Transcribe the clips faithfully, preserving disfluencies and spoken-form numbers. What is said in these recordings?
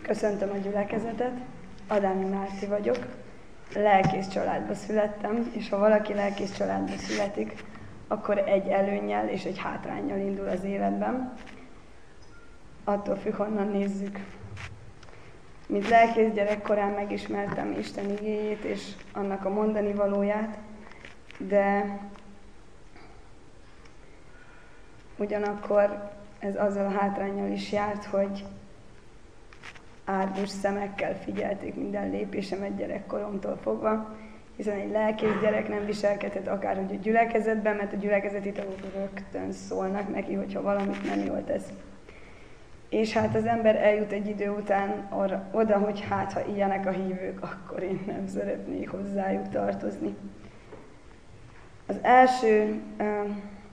Köszöntöm a gyülekezetet, Adámi Márti vagyok, lelkész családba születtem, és ha valaki lelkész családba születik, akkor egy előnnyel és egy hátránnyal indul az életben. Attól függ, honnan nézzük. Mint lelkész gyerekkorán megismertem Isten igéjét és annak a mondani valóját, de ugyanakkor ez azzal a hátránnyal is járt, hogy árgus szemekkel figyelték minden lépésemet gyerekkoromtól fogva, hiszen egy lelkész gyerek nem viselkedhet akárhogy a gyülekezetben, mert a gyülekezeti tagok rögtön szólnak neki, hogyha valamit nem jól tesz. És hát az ember eljut egy idő után arra, oda, hogy hát ha ilyenek a hívők, akkor én nem szeretnék hozzájuk tartozni. Az első uh,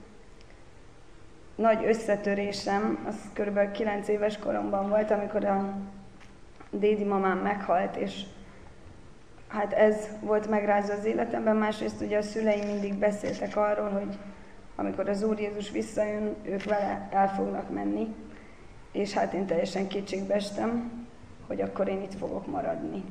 nagy összetörésem, az kb. kilenc éves koromban volt, amikor a dédi mamám meghalt, és hát ez volt megrázva az életemben. Másrészt ugye a szüleim mindig beszéltek arról, hogy amikor az Úr Jézus visszajön, ők vele el fognak menni, és hát én teljesen kétségbe estem, hogy akkor én itt fogok maradni.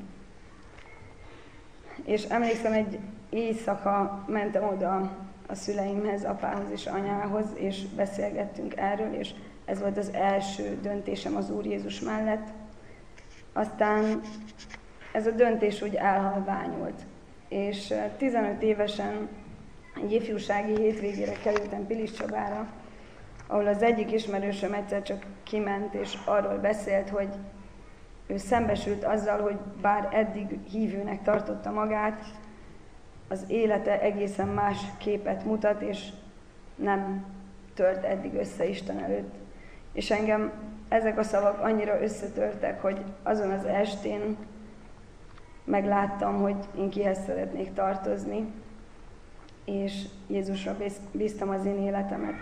És emlékszem, egy éjszaka mentem oda a szüleimhez, apához és anyához, és beszélgettünk erről, és ez volt az első döntésem az Úr Jézus mellett. Aztán ez a döntés úgy elhalványult, és tizenöt évesen egy ifjúsági hétvégére kerültem Piliscsabára, ahol az egyik ismerősöm egyszer csak kiment, és arról beszélt, hogy ő szembesült azzal, hogy bár eddig hívőnek tartotta magát, az élete egészen más képet mutat, és nem tört eddig össze Isten előtt. És engem ezek a szavak annyira összetörtek, hogy azon az estén megláttam, hogy én kihez szeretnék tartozni, és Jézusra bíztam az én életemet.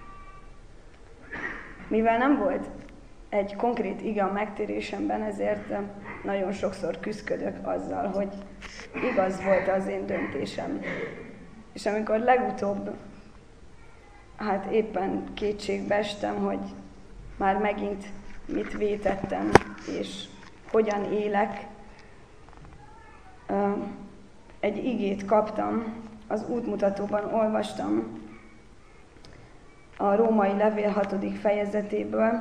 Mivel nem volt egy konkrét ige a megtérésemben, ezért nagyon sokszor küszködök azzal, hogy igaz volt az én döntésem. És amikor legutóbb, hát éppen kétségbe estem, hogy már megint mit vétettem, és hogyan élek, egy igét kaptam, az útmutatóban olvastam a római levél hatodik fejezetéből.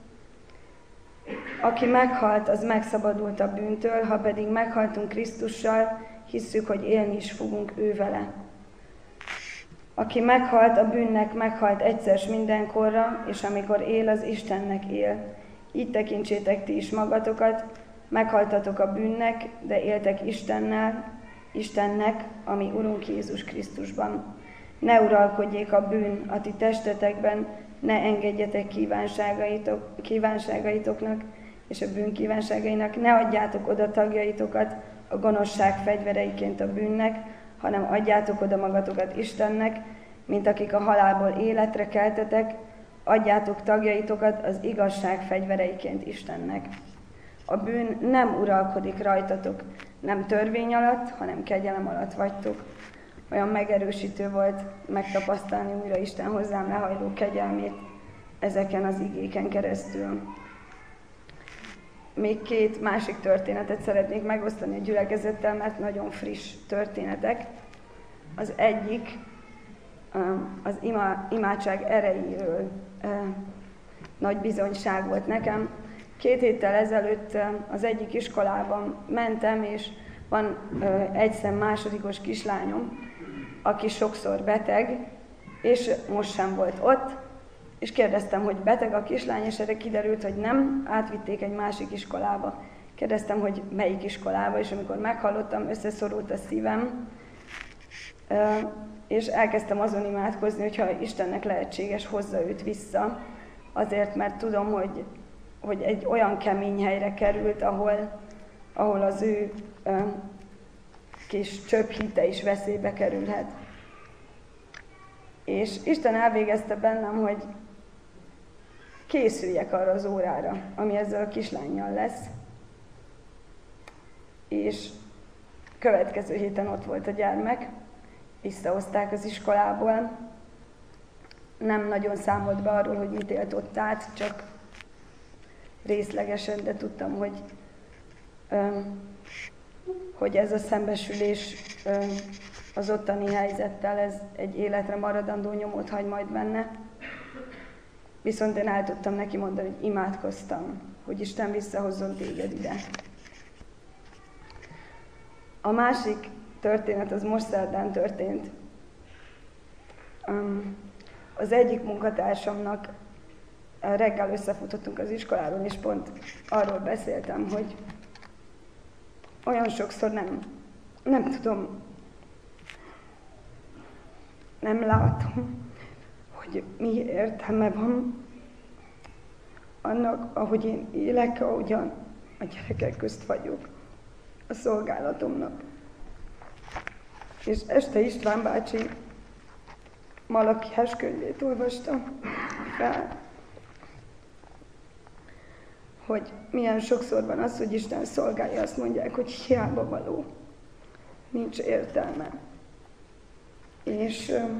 Aki meghalt, az megszabadult a bűntől, ha pedig meghaltunk Krisztussal, hisszük, hogy élni is fogunk ő vele. Aki meghalt, a bűnnek meghalt egyszer s mindenkorra, és amikor él, az Istennek él. Így tekintsétek ti is magatokat, meghaltatok a bűnnek, de éltek Istennel, Istennek, ami Urunk Jézus Krisztusban. Ne uralkodjék a bűn a ti testetekben, ne engedjetek kívánságaitok, kívánságaitoknak és a bűn kívánságainak, ne adjátok oda tagjaitokat a gonoszság fegyvereiként a bűnnek, hanem adjátok oda magatokat Istennek, mint akik a halálból életre keltetek, adjátok tagjaitokat az igazság fegyvereiként Istennek. A bűn nem uralkodik rajtatok, nem törvény alatt, hanem kegyelem alatt vagytok. Olyan megerősítő volt megtapasztalni újra Isten hozzám lehajló kegyelmét ezeken az igéken keresztül. Még két másik történetet szeretnék megosztani a gyülekezettel, mert nagyon friss történetek. Az egyik az ima, imádság erejéről nagy bizonyság volt nekem. Két héttel ezelőtt az egyik iskolában mentem, és van egyszem másodikos kislányom, aki sokszor beteg, és most sem volt ott, és kérdeztem, hogy beteg a kislány, és erre kiderült, hogy nem, átvitték egy másik iskolába. Kérdeztem, hogy melyik iskolába, és amikor meghallottam, összeszorult a szívem, és elkezdtem azon imádkozni, hogyha Istennek lehetséges, hozza őt vissza, azért, mert tudom, hogy, hogy egy olyan kemény helyre került, ahol, ahol az ő kis csöpp hite is veszélybe kerülhet. És Isten elvégezte bennem, hogy készüljek arra az órára, ami ezzel a kislánnyal lesz. És következő héten ott volt a gyermek, visszahozták az iskolából. Nem nagyon számolt be arról, hogy mit élt ott át, csak részlegesen, de tudtam, hogy, öm, hogy ez a szembesülés öm, az ottani helyzettel, ez egy életre maradandó nyomot hagy majd benne. Viszont én el tudtam neki mondani, hogy imádkoztam, hogy Isten visszahozzon téged ide. A másik történet az most szerdán történt. Um, az egyik munkatársamnak reggel összefutottunk az iskoláról, és pont arról beszéltem, hogy olyan sokszor nem, nem tudom, nem látom, hogy mi értelme van annak, ahogy én élek, ahogyan a gyerekek közt vagyok, a szolgálatomnak. És este István bácsi Malakiás könyvét olvastam fel, hogy milyen sokszor van az, hogy Isten szolgálja, azt mondják, hogy hiába való, nincs értelme. És um,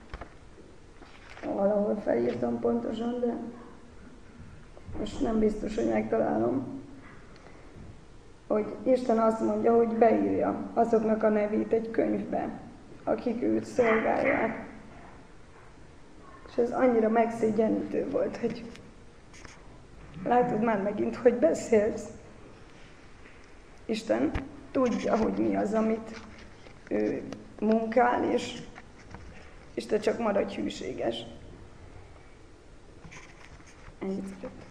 valahol felírtam pontosan, de most nem biztos, hogy megtalálom, hogy Isten azt mondja, hogy beírja azoknak a nevét egy könyvbe, akik őt szolgálják. És ez annyira megszégyenítő volt, hogy látod már megint, hogy beszélsz. Isten tudja, hogy mi az, amit ő munkál, és, és te csak maradj hűséges. Ennyit szeretem.